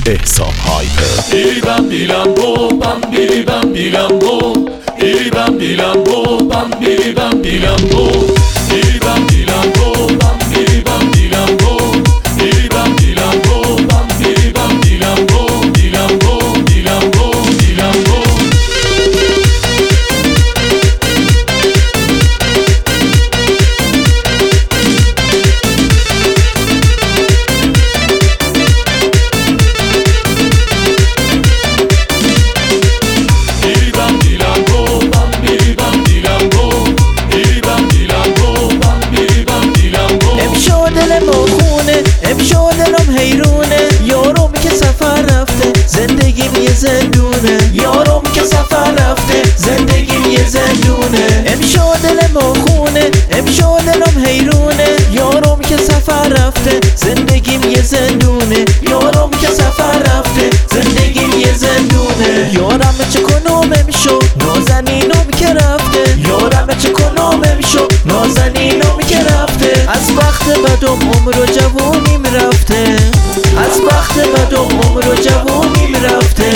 احسان هایپر. بیری بم بیلم بو بم بیری بم بیلم بو بیری بم بیلم بو بم بیری بم بیلم بو بیری بم بیلم بو بم بیری بم بیلم بو بیری بم بیلم بو بم بیری بم بیلم بو بیلم بو بیلم بو بیلم بو. امشو دلم حیرونه، یارم که سفر رفته زندگیم یه زندونه، یارم که سفر رفته زندگیم یه زندونه. امشو دلم خونه، امشو دلم حیرونه، یارم که سفر رفته زندگیم یه زندونه، یارم که سفر رفته زندگیم یه زندونه. یارم چه کنم امشو نازنینم که رفته، یارم چه کنم امشو نازنینم که رفته. از وقت بدم عمر و جوونیم رفته، از وقت بدم عمر و جوونیم رفته.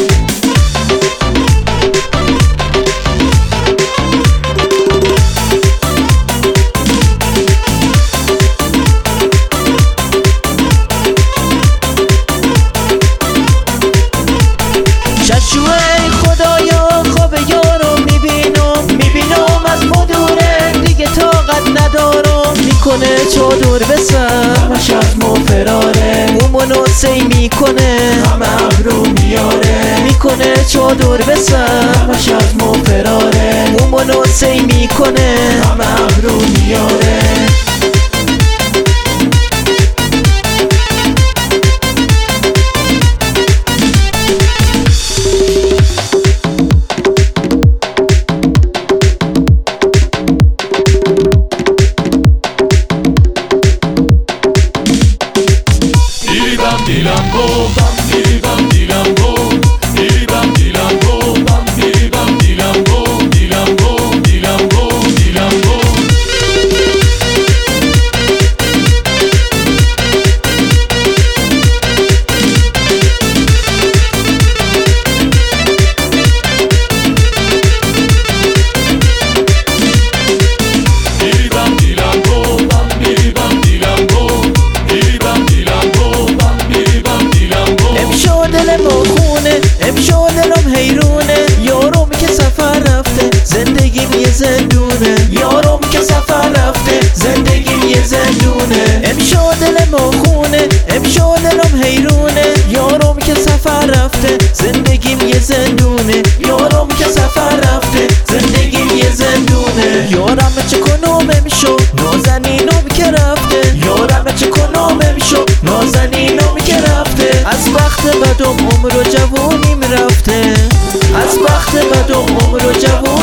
چشوه خدایا خواب یارو میبینم از مدوره دیگه طاقت ندارم. میکنه چادر به سر همش از مو فراره، مومونو سی میکنه همه ابرو میاره. میکنه چادر به سر همش از مو فراره، مومونو سی میکنه همه ابرو میاره. بیلم بو بم بیری بم بیلم بو بیری بم بیلم بو بم بیری بم بیلم بو بیلم بو بیلم بو بیلم بو. بیری بم بیلم بو بم بیری بم بیلم بو بیری بم بیلم بو بم بیری بم بیلم بو. امشو دلم خونه، امشو دلم حیرونه، یارم که سفر رفته زندگیم یه زندونه، یارم که سفر رفته زندگیم یه زندونه. امشو دلم خونه، امشو دلم حیرونه، یارم که سفر رفته زندگیم یه زندونه، یارم که سفر رفته زندگیم یه زندونه. یارم چه کنم امشو نازنینم که رفته، یارم چه کنم امشو نازنینم که رفته. از وقت بدم عمر و جوونیم رفته، از وقت بدم عمر و جوونیم